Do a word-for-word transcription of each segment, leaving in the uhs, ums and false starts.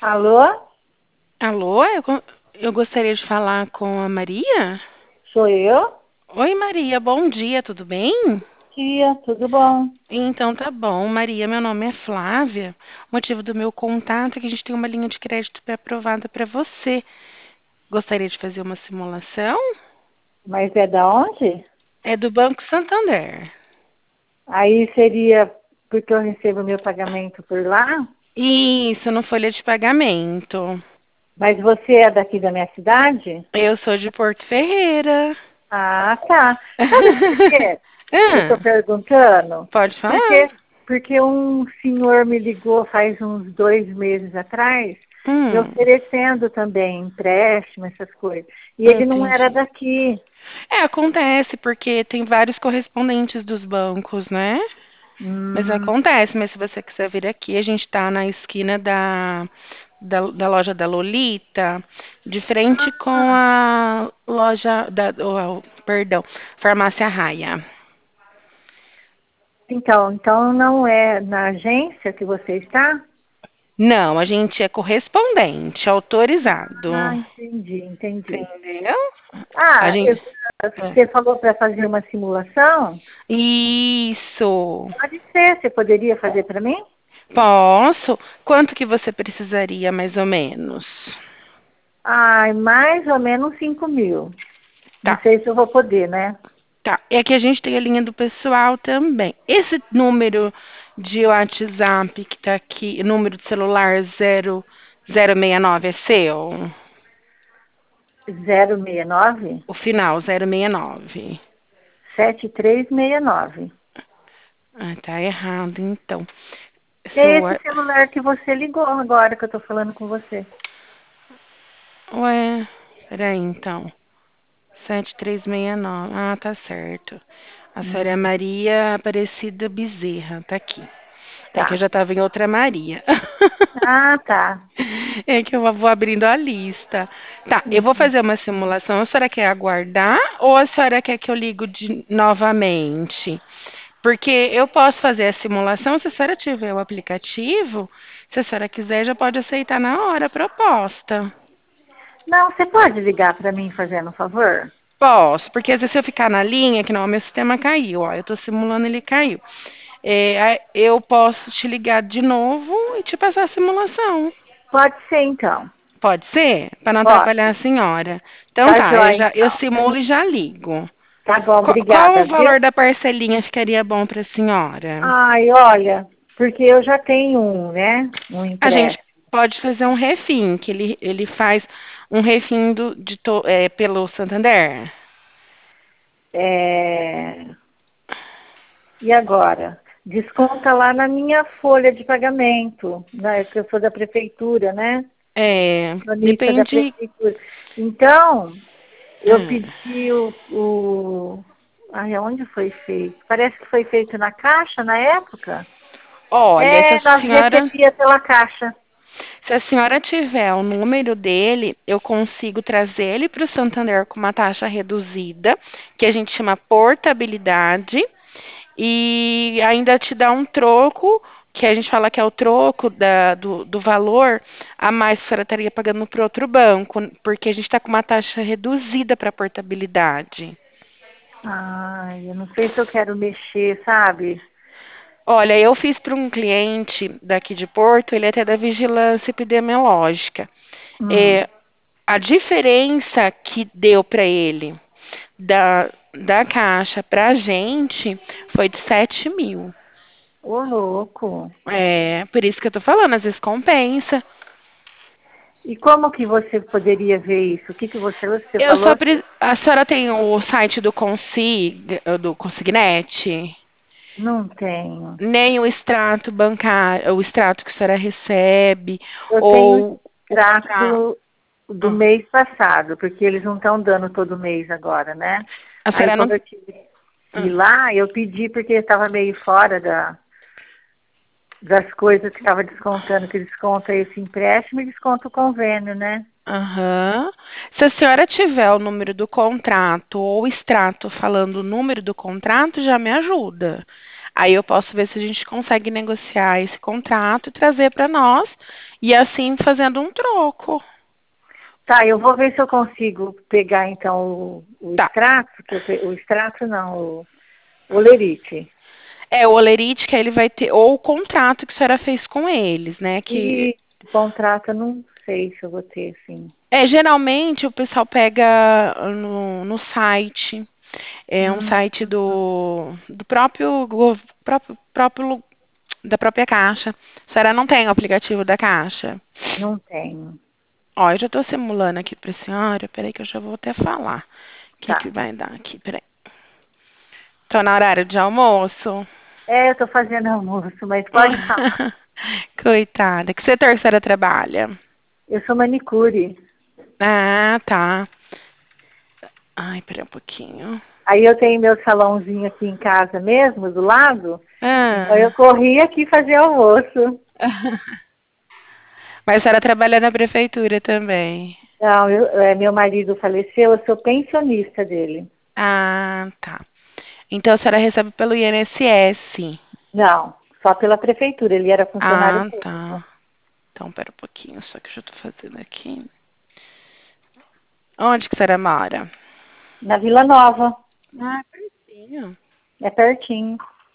Alô? Alô, eu, go- eu gostaria de falar com a Maria. Sou eu? Oi, Maria, bom dia, tudo bem? Tia, tudo bom? Então tá bom, Maria, meu nome é Flávia. O motivo do meu contato é que a gente tem uma linha de crédito pré-aprovada para você. Gostaria de fazer uma simulação? Mas é da onde? É do Banco Santander. Aí seria porque eu recebo meu pagamento por lá? Isso, no folha de pagamento. Mas você é daqui da minha cidade? Eu sou de Porto Ferreira. Ah, tá. Sabe por quê? Eu estou Ah, perguntando? pode falar. Porque, porque um senhor me ligou faz uns dois meses atrás, me Hum, oferecendo também empréstimo, essas coisas. E ele não era entendi. daqui. É, acontece, porque tem vários correspondentes dos bancos, né? Mas Hum, acontece, mas se você quiser vir aqui, a gente está na esquina da, da, da loja da Lolita, de frente com ah, a loja da, oh, perdão, Farmácia Raia. então, então não é na agência que você está? Não, a gente é correspondente, autorizado. Ah, entendi, entendi. Entendeu? A Ah, gente. eu- você falou para fazer uma simulação? Isso. Pode ser, você poderia fazer para mim? Posso? Quanto que você precisaria, mais ou menos? Ai, mais ou menos cinco mil. Não Tá. sei se eu vou poder, né? Tá, é que a gente tem a linha do pessoal também. Esse número de WhatsApp que tá aqui, número de celular zero zero seis nove é seu? Zero seis nove O final, zero seis nove. sete três seis nove. Ah, tá errado, então. É Seu, esse celular que você ligou agora que eu estou falando com você. ué, peraí, então. sete três seis nove. Ah, tá certo. A senhora é Hum, Maria Aparecida Bezerra, tá aqui. É que eu tá. já tava em outra Maria. Ah, tá. É que eu vou abrindo a lista. Tá, eu vou Uhum. fazer uma simulação. A senhora quer aguardar ou a senhora quer que eu ligo de novamente? Porque eu posso fazer a simulação se a senhora tiver o aplicativo. Se a senhora quiser, já pode aceitar na hora a proposta. Não, você pode ligar para mim fazendo um favor? Posso, porque às vezes se eu ficar na linha, que não, meu sistema caiu, ó, eu tô simulando, ele caiu. É, aí eu posso te ligar de novo e te passar a simulação. Pode ser então. Pode ser? Para não atrapalhar Pode. a senhora. Então Tá tá, eu joia já eu então. simulo e já ligo. Tá bom, Qual, qual obrigada, o viu? valor da parcelinha ficaria bom para a senhora? Ai, olha, porque eu já tenho um, né? Um A gente empréstimo. pode fazer um refim, que ele, ele faz um refim do, de to- é, pelo Santander. É, e agora? Desconta lá na minha folha de pagamento, né? Que eu sou da prefeitura, né? É, Cronista da depende. prefeitura. Então, eu Ah, pedi o, o... Ai, onde foi feito? Parece que foi feito na Caixa, na época. olha, se a É, nós senhora recebia pela Caixa. Se a senhora tiver o número dele, eu consigo trazer ele para o Santander com uma taxa reduzida, que a gente chama portabilidade, e ainda te dá um troco, que a gente fala que é o troco da- do, do valor a mais que a senhora estaria pagando para outro banco, porque a gente está com uma taxa reduzida para portabilidade. Ai, eu não sei se eu quero mexer, sabe? Olha, eu fiz para um cliente daqui de Porto, ele é até da vigilância epidemiológica. Hum, É, a diferença que deu para ele da, da caixa para a gente foi de sete mil. ô louco. É, por isso que eu tô falando, às vezes compensa. E como que você poderia ver isso? O que que você, você Eu só falou? pre... A senhora tem o site do Consig, do Consignet? Não tenho. Nem o extrato bancário, o extrato que a senhora recebe, Eu tenho o ou o extrato contrato. do, do mês passado, porque eles não estão dando todo mês agora, né? A Aí senhora como não. eu tive que ir lá, eu pedi porque estava meio fora da, das coisas que estava descontando, que desconta esse empréstimo e desconta o convênio, né? Aham. Se a senhora tiver o número do contrato ou o extrato falando o número do contrato, já me ajuda. Aí eu posso ver se a gente consegue negociar esse contrato e trazer para nós, e assim fazendo um troco. Tá, eu vou ver se eu consigo pegar então o, o Tá. extrato, que eu pe- o extrato não, o, o lerite. É, o olerite que ele vai ter, ou o contrato que a senhora fez com eles, né? Que E o contrato, eu não sei se eu vou ter, sim. é, geralmente o pessoal pega no, no site, é um Hum, site do, do próprio, gov- próprio, próprio lu- da própria Caixa. A senhora não tem o aplicativo da Caixa? não tenho. Ó, eu já estou simulando aqui para a senhora, peraí que eu já vou até falar. O que que Tá. vai dar aqui, peraí. Tô na horário de almoço. É, eu tô fazendo almoço, mas pode falar. Coitada. Que setor que a senhora trabalha? Eu sou manicure. Ah, tá. Ai, peraí um pouquinho. Aí eu tenho meu salãozinho aqui em casa mesmo, do lado. Então eu Ah. corri aqui fazer almoço. Mas a senhora trabalha na prefeitura também. Não, eu, é, meu marido faleceu, eu sou pensionista dele. Ah, tá. Então a senhora recebe pelo I N S S. Não, só pela prefeitura, ele era funcionário Ah, público. tá. Então, pera um pouquinho, só que eu já tô fazendo aqui. Onde que a senhora mora? Na Vila Nova, Ah, pertinho. é pertinho.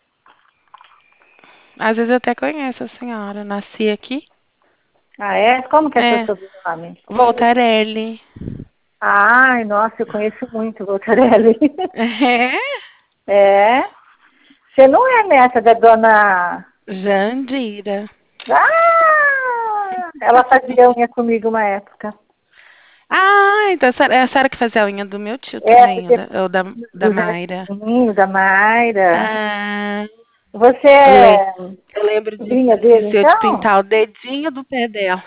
Às vezes eu até conheço a senhora. Nasci aqui. Ah, é? Como que é seu É, sobrenome? Voltarelli. Ai, nossa, eu conheço muito o Voltarelli. É? É? Você não é neta da dona... Jandira. Ah! Ela fazia unha comigo uma época. Ah, então a senhora, é a senhora que fazia a unha do meu tio É, também, ou porque da, ou da, da do Mayra. Zezinho, da Mayra. Ah, Você eu, le é eu lembro de, sobrinha do dele, seu de então? pintar o dedinho do pé dela.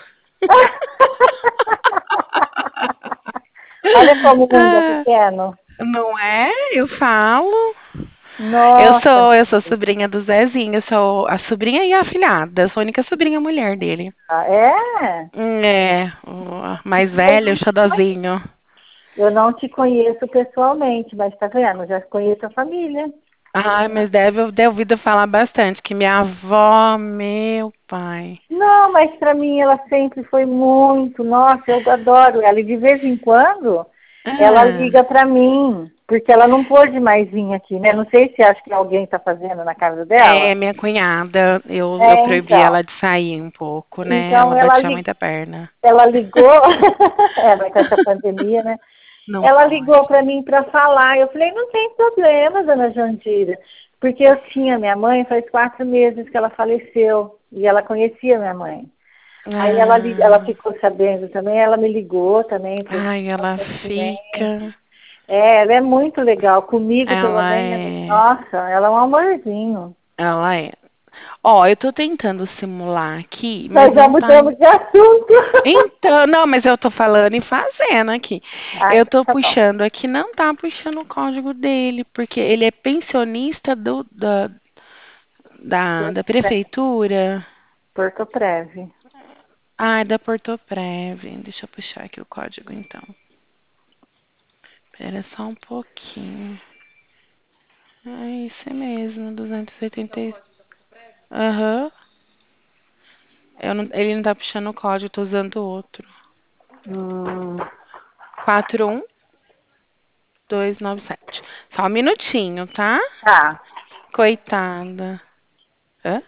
Olha como o mundo é Ah, pequeno. não é? Eu falo. Eu Nossa, sou, eu sou sobrinha do Zezinho, eu sou a sobrinha e a afilhada, eu sou a única sobrinha mulher dele. é? Hum, É, o mais velho, o xodózinho. Eu não te conheço pessoalmente, mas tá vendo? Já conheço a família. Ai, mas deve ter ouvido falar bastante que minha avó, meu pai. Não, mas para mim ela sempre foi muito, nossa, eu adoro ela. E de vez em quando ela Ah, liga para mim, porque ela não pôde mais vir aqui, né? Não sei se acha que alguém está fazendo na casa é, dela. minha cunhada, eu, eu É, proibi então. ela de sair um pouco, né? Então Ela ela, batia li, muita perna. ela ligou, é, mas com essa pandemia, né? Não Ela ligou pode. para mim para falar. Eu falei, não tem problema, dona Jandira. Porque eu tinha minha mãe, faz quatro meses que ela faleceu. E ela conhecia minha mãe. Aí ela, li- ela Ah, ficou sabendo também, ela me ligou também para ai, ela sentimento. fica. É, ela é muito legal. Comigo, pelo Ela menos, é. nossa, ela é um amorzinho. Ela é. Ó, eu tô tentando simular aqui, mas Nós já não tá. mudamos de assunto. Então, não, mas eu tô falando e fazendo aqui. Ah, Eu então tô tá bom. puxando aqui, não tá puxando o código dele, porque ele é pensionista do, da, da, da Porto Preve. prefeitura. Porto Preve. Ah, é da Portoprev. Deixa eu puxar aqui o código, então. Espera só um pouquinho. É isso mesmo, duzentos e oitenta. e- Aham. Eu não- Ele não tá puxando o código, eu tô usando outro. Hum, quatro um dois nove sete. Só um minutinho, tá? tá. Coitada. Hã?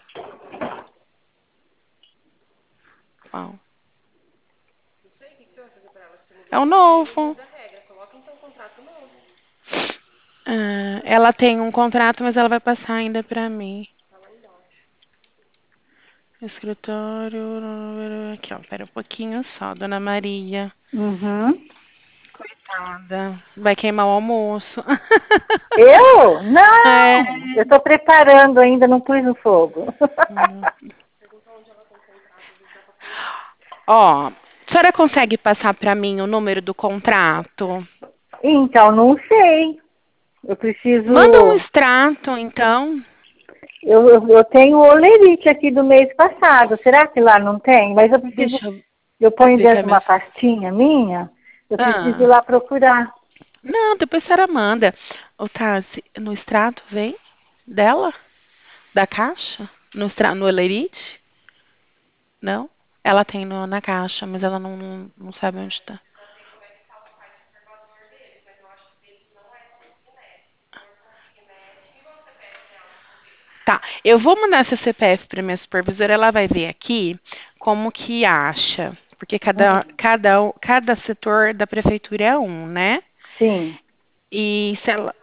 Qual? É o novo. Ah, ela tem um contrato, mas ela vai passar ainda pra mim. Escritório. Aqui, ó. Pera um pouquinho só, Dona Maria. Uhum. Coitada. Vai queimar o almoço. Eu? É. Não! Eu estou preparando ainda, não pus no fogo. Hum. Ó, a senhora consegue passar pra mim o número do contrato? Então, não sei. Eu Manda um preciso. extrato, então. Eu, eu, eu tenho o olerite aqui do mês passado. Será que lá não tem? Mas eu preciso. Deixa eu Eu ponho ver que é dentro de uma minha. pastinha minha. Eu preciso ir Ah. lá procurar. Não, depois a senhora manda. Ô, Tassi, no extrato vem dela? Da caixa? No, extra- no Elite? Não? Ela tem no- na caixa, mas ela não, não, não sabe onde tá. Tá, eu vou mandar seu C P F para minha supervisora, ela vai ver aqui como que acha, porque cada, Uhum. cada, cada setor da prefeitura é um, né? Sim. E se ela,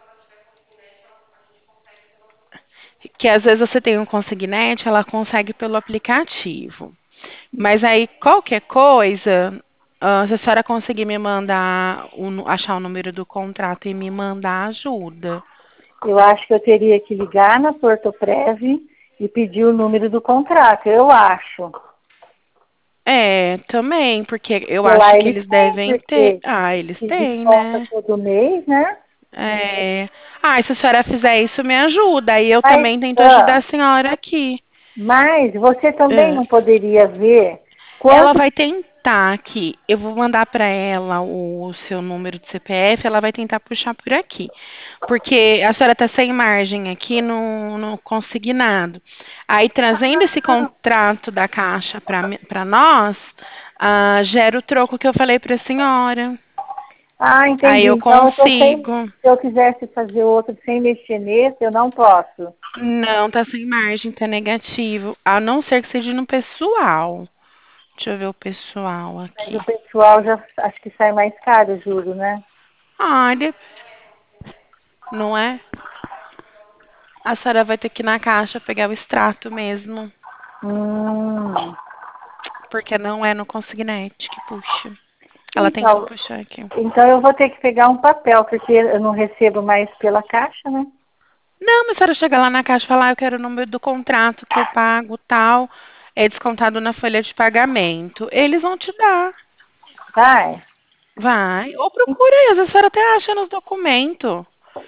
que às vezes você tem um consignete, ela consegue pelo aplicativo. Mas aí qualquer coisa, ah, se a senhora conseguir me mandar, o nu- achar o número do contrato e me mandar ajuda. Eu acho que eu teria que ligar na Portoprev e pedir o número do contrato, eu acho. É, também, porque eu Porque acho lá que eles eles têm, devem ter. porque Ah, eles se têm, desconta né? todo mês, né? É. Ah, e se a senhora fizer isso, me ajuda. Aí eu Mas, também tento ajudar ah, a senhora aqui. mas você também É. não poderia ver Ela quanto. vai tentar aqui. Eu vou mandar para ela o seu número de C P F, ela vai tentar puxar por aqui. Porque a senhora está sem margem aqui no, no consignado. Aí, trazendo esse contrato da Caixa para nós, ah, gera o troco que eu falei para a senhora. Ah, Aí entendi. eu Então eu tô sem. consigo. Se eu quisesse fazer outro sem mexer nesse, eu não posso. Não, tá sem margem, tá negativo. A não ser que seja no pessoal. Deixa eu ver o pessoal Mas o aqui. pessoal já acho que sai mais caro, juro, né? Ah, ele- não é? A senhora vai ter que ir na caixa pegar o extrato mesmo. Hum. Porque não é no consignete que puxa. Ela tem que Então, puxar aqui. então eu vou ter que pegar um papel, porque eu não recebo mais pela caixa, né? Não, mas a senhora chega lá na caixa e fala, ah, eu quero o número do contrato que eu pago, tal. É descontado na folha de pagamento. Eles vão te dar. Vai. Vai. Ou procura aí, às vezes a senhora até acha nos documentos.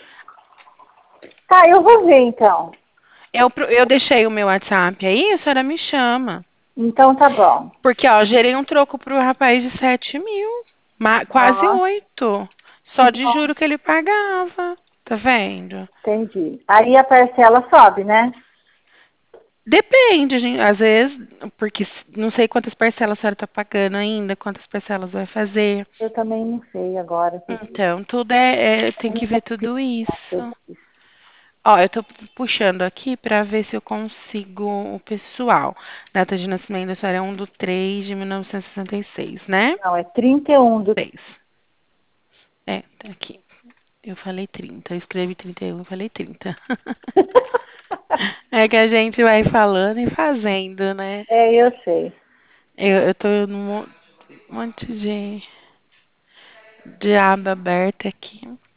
Tá, eu vou ver então. Eu, pro- eu deixei o meu WhatsApp aí, a senhora me chama. Então tá bom. Porque, ó, gerei um troco pro rapaz de sete mil. Ma- quase Ó, oito. que Só de bom. juro que ele pagava. Tá vendo? Entendi. Aí a parcela sobe, né? Depende, gente. Às vezes, porque s- não sei quantas parcelas a senhora tá pagando ainda, quantas parcelas vai fazer. Eu também não sei agora. Porque Então, tudo é, é- tem eu que nunca ver tudo fiz tudo isso. isso. Ó, eu tô puxando aqui pra ver se eu consigo o pessoal. Data de nascimento da senhora é um do três de mil novecentos e sessenta e seis, né? Não, é trinta e um do. Seis. É, tá aqui. Eu falei trinta. Eu escrevi trinta e um, eu falei trinta. É que a gente vai falando e fazendo, né? É, eu sei. Eu, eu tô num mo- monte de, de aba aberta aqui.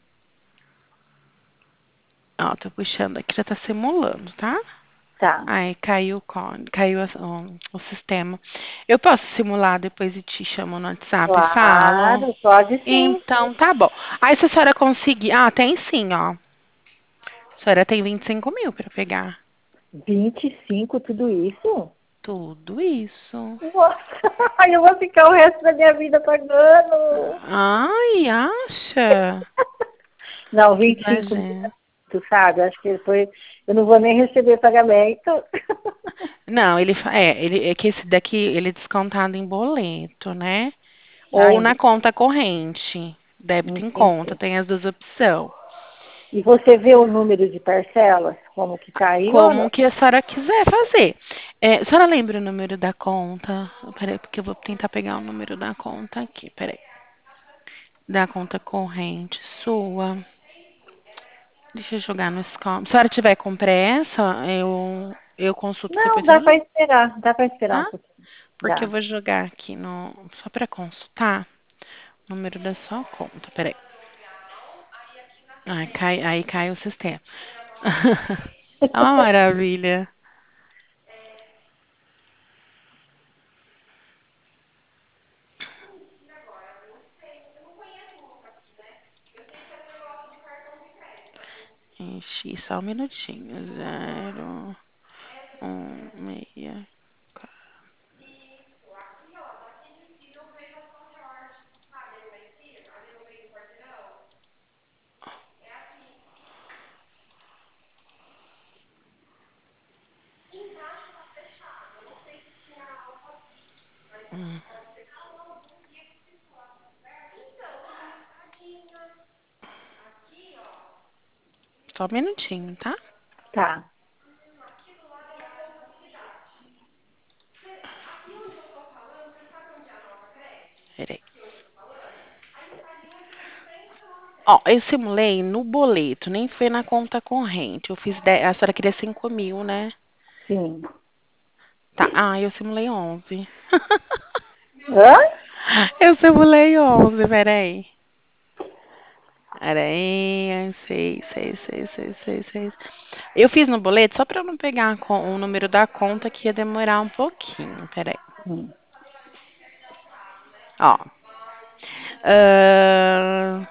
Ó, tô puxando aqui, já tá simulando, tá? Tá. Ai, caiu o código, caiu a- o, o sistema. Eu posso simular depois e te chamo no WhatsApp e falo? Claro, pode sim. Então, tá bom. Aí, se a senhora conseguir... Ah, tem sim, ó. A senhora tem vinte e cinco mil pra pegar. Vinte e cinco, tudo isso? Tudo isso. Nossa, aí eu vou ficar o resto da minha vida pagando. Ai, acha? Não, Que vinte e cinco mil, exagero. tu sabe? Acho que depois eu não vou nem receber pagamento. Não, ele, fa- é, ele, é que esse daqui, ele é descontado em boleto, né? Ou na Ainda. conta corrente. Débito em conta, Entendi. tem as duas opções. E você vê o número de parcelas, como que tá aí ou Como não? que a senhora quiser fazer. É, a senhora lembra o número da conta? Peraí, porque eu vou tentar pegar o número da conta aqui, peraí. Da conta corrente sua. Deixa eu jogar no Scom. Se a senhora tiver com pressa, eu, eu consulto Não, depois. dá Eu, para esperar, dá para esperar um tá? pouquinho. Porque eu Dá. vou jogar aqui no. Só pra consultar o número da sua conta. Peraí. Ai, cai, aí cai o sistema. É uma maravilha. Enchi só um minutinho. Zero, um, meia. Só um minutinho, tá? Tá. Peraí. Ó, eu simulei no boleto, nem foi na conta corrente. Eu fiz dez, a senhora queria cinco mil, né? Sim. Tá. Ah, eu simulei onze. Hã? Eu simulei onze, peraí. Peraí, seis, seis, seis, seis, seis, seis. Eu fiz no boleto só pra eu não pegar com- o número da conta que ia demorar um pouquinho. Peraí. Hum. Ó. Ahn,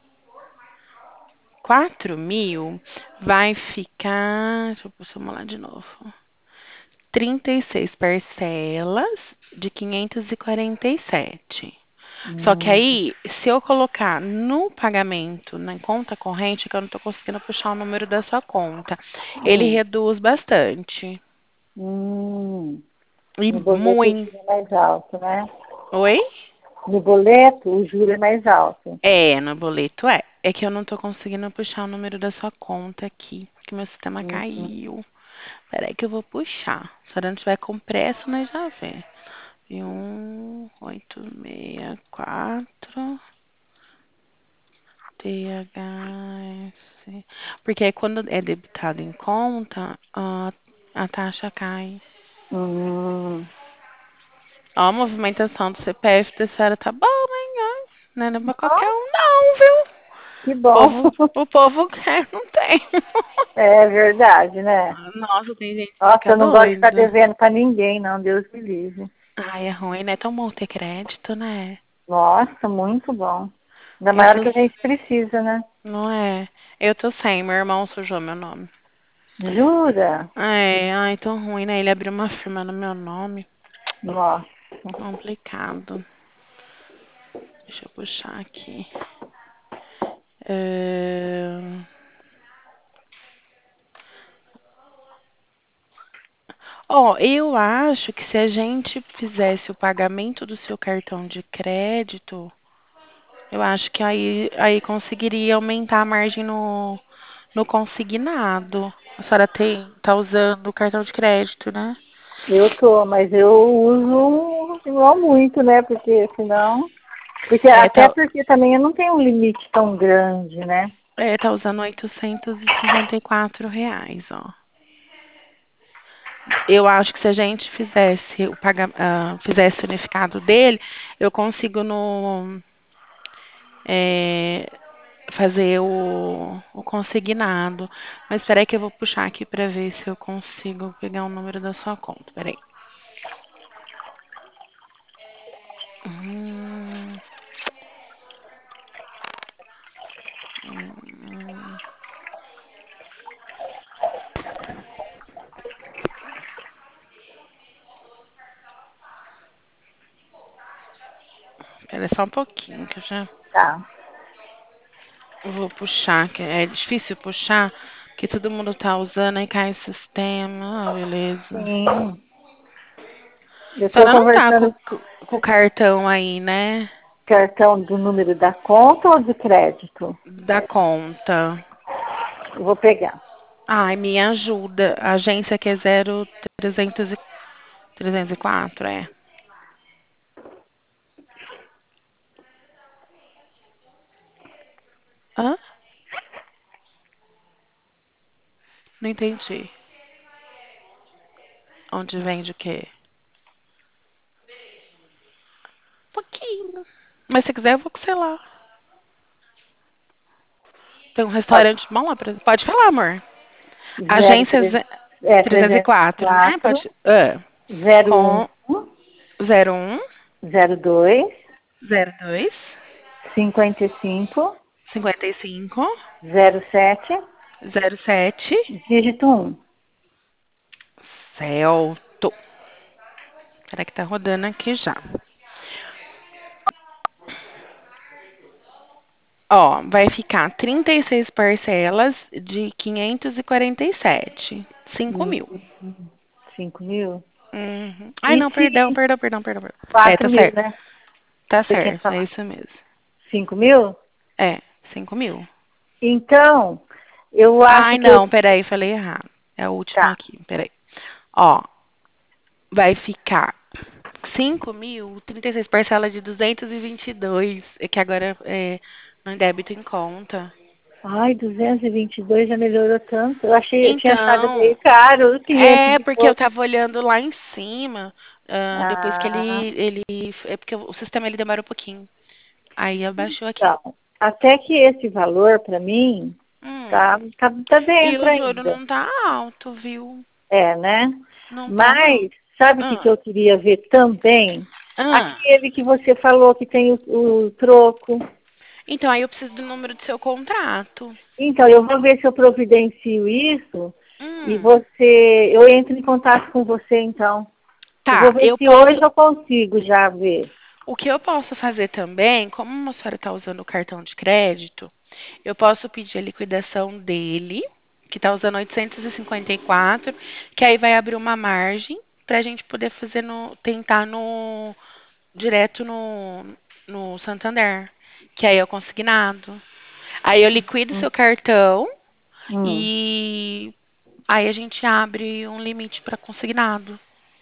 quatro mil vai ficar. Deixa eu simular de novo. Trinta e seis parcelas de quinhentos e quarenta e sete. Só que Hum. aí, se eu colocar no pagamento, na conta corrente, que eu não tô conseguindo puxar o número da sua conta, ele Hum. reduz bastante. Hum. E No boleto o muito. juro é mais alto, né? Oi? No boleto o juro é mais alto. É, no boleto é. É que eu não tô conseguindo puxar o número da sua conta aqui, que meu sistema Hum. caiu. Peraí que eu vou puxar. Se a senhora não tiver com pressa, nós já vê. E um, oito, seis, quatro, T H S. Porque aí quando é debitado em conta, a, a taxa cai. Hum. Ó, a movimentação do C P F da senhora tá boa, hein? Ó. Não é pra qualquer Nossa, um, não, viu? que O bom. povo, o povo quer, não tem. É verdade, né? Nossa, tem gente que Nossa, fica eu não gosto de ficar doida. devendo pra ninguém, não. Deus me livre. Ai, é ruim, né? É tão bom ter crédito, né? Nossa, muito bom. Ainda Eu mais hora tô. que a gente precisa, né? Não é? Eu tô sem, meu irmão sujou meu nome. Jura? É, ai, tão ruim, né? Ele abriu uma firma no meu nome. Nossa. Complicado. Deixa eu puxar aqui. É, Ó, eu acho que se a gente fizesse o pagamento do seu cartão de crédito, eu acho que aí, aí conseguiria aumentar a margem no, no consignado. A senhora tem, tá usando o cartão de crédito, né? Eu tô, mas eu uso não muito, né? Porque senão. Porque, É, até tá, porque também eu não tenho um limite tão grande, né? é, tá usando oitocentos e cinquenta e quatro reais, ó. Eu acho que se a gente fizesse o paga, ah, fizesse o unificado dele, eu consigo no, é, fazer o, o consignado. Mas espera aí que eu vou puxar aqui para ver se eu consigo pegar o número da sua conta. Peraí. Hum, hum, Espera só um pouquinho que eu já Tá. vou puxar, que é difícil puxar, porque todo mundo tá usando, aí cai o sistema. Ah, beleza. Sim. Eu A tô senhora não tá com, conversando com com o cartão aí, né? cartão do número da conta ou de crédito? Da conta. Eu vou pegar. Ai, me ajuda. A agência que é zero trezentos e trezentos e quatro, é. Hã? Não entendi. Onde vende o quê? Pouquinho. Mas se quiser, eu vou com sei lá. Tem um Pode. restaurante bom lá pra... Pode falar, amor. Zero Agência três ze- é, trezentos e trezentos e quatro, né? quatro Pode. Ah, zero um com zero um, zero dois zero dois, cinquenta e cinco cinquenta e cinco, zero sete zero sete, dígito um. Celto. Será que tá rodando aqui já? Ó, vai ficar trinta e seis parcelas de quinhentos e quarenta e sete. cinco Hum, mil. cinco mil? Uhum. Ai, E não, perdão, se perdão, perdão, perdão, perdão. É, quatro tá mil, certo. né? Tá Você tinha certo, é falado. isso mesmo. Cinco mil? É, cinco mil. Então, Eu acho Ai, que eu... não, peraí, falei errado. É a última Tá. aqui, peraí. Ó, vai ficar cinco mil, trinta e seis parcelas de duzentos e vinte e dois. É que agora é no débito em conta. Ai, duzentos e vinte e dois já melhorou tanto. Eu achei, eu tinha achado meio Então, caro, quinhentos é e porque eu pouco. tava olhando lá em cima, ah, depois que Ah, ele, ele, é porque o sistema ele demora um pouquinho. Aí abaixou aqui. então, até que esse valor, para mim, Hum. tá, tá, tá E dentro o juro ainda. não tá alto, viu? É, né? Não tá, não. Mas, sabe o que, que Ah, eu queria ver também? ah. Aquele que você falou que tem o, o troco. Então, aí eu preciso do número do seu contrato. Então, eu vou ver se eu providencio isso e Hum. você, eu entro em contato com você, então. Eu vou Tá, ver eu se hoje posso. eu consigo já ver. O que eu posso fazer também, como a senhora está usando o cartão de crédito, eu posso pedir a liquidação dele, que está usando oitocentos e cinquenta e quatro, que aí vai abrir uma margem para a gente poder fazer no, tentar no direto no, no Santander, que aí é o consignado. Aí eu liquido Hum, seu cartão hum, e aí a gente abre um limite para consignado.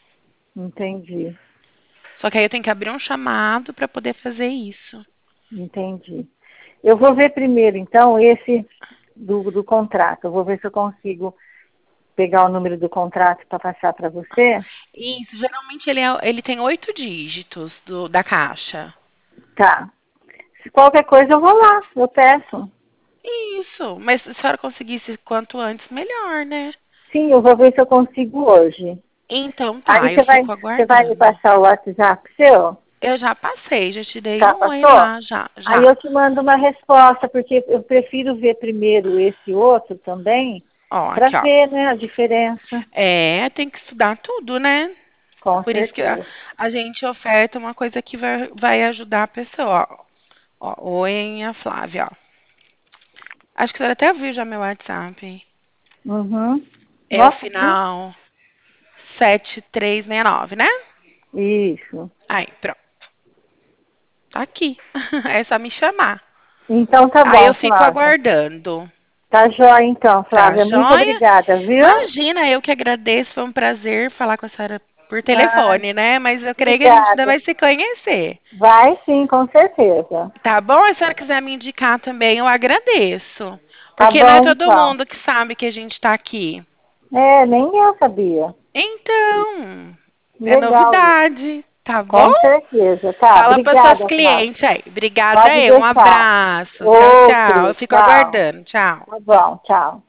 entendi, Só que aí eu tenho que abrir um chamado para poder fazer isso. entendi. Eu vou ver primeiro, então, esse do, do contrato. Eu vou ver se eu consigo pegar o número do contrato para passar para você. Isso, geralmente ele, é, ele tem oito dígitos do, da caixa. Tá. Se qualquer coisa eu vou lá, eu peço. Isso, mas se a senhora conseguisse quanto antes, melhor, né? Sim, eu vou ver se eu consigo hoje. Então tá, Aí eu você vai, fico você vai me aguardando. passar o WhatsApp seu? Eu já passei, já te dei Já um oi passou? lá, já, Aí já. eu te mando uma resposta, porque eu prefiro ver primeiro esse outro também, Ó, para aqui, ó. ver, né, a diferença. É, tem que estudar tudo, né? Com Por isso que a, certeza. a gente oferta uma coisa que vai, vai ajudar a pessoa, ó. Ó, oi, a Flávia, ó. Acho que você até viu já meu WhatsApp. Uhum. É o Nossa, viu? final sete três seis nove, né? Isso. Aí, pronto. Tá aqui. É só me chamar. Então tá Aí bom, eu fico Flávia. aguardando. Tá jóia então, Tá Flávia. Muito joia? obrigada, viu? Imagina, eu que agradeço. Foi um prazer falar com a senhora por Ah, telefone, né? Mas eu creio que a gente ainda obrigada. vai se conhecer. Vai sim, com certeza. Tá bom? Se a senhora quiser me indicar também, eu agradeço. Tá Porque não é bom, todo então. mundo que sabe que a gente tá aqui. É, nem eu sabia. Então, é Legal isso. novidade. Tá bom? Com certeza. Tá, Fala para seus obrigada, Flávia. clientes aí. Obrigada Pode aí. Um deixar. abraço. Tchau, tchau. Outro, Eu fico tchau. aguardando. Tchau. Tá bom, tchau.